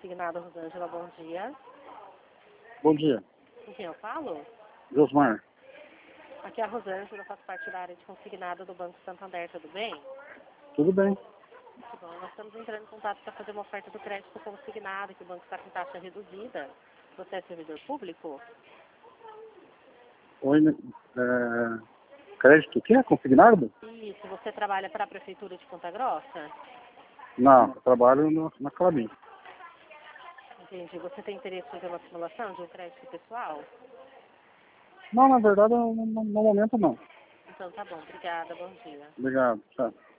consignado, Rosângela, bom dia. Bom dia. Com quem eu falo? Josmar. Aqui é a Rosângela, faço parte da área de consignado do Banco Santander, tudo bem? Tudo bem? Muito bom. Nós estamos entrando em contato para fazer uma oferta do crédito consignado, que o banco está com taxa reduzida. Você é servidor público? Oi, crédito o quê? Consignado? Isso. Você trabalha para a Prefeitura de Ponta Grossa? Não, eu trabalho na Clabin. Entendi. Você tem interesse em fazer uma simulação de um crédito pessoal? Não, na verdade, no momento não. Então tá bom. Obrigada. Bom dia. Obrigado, tchau.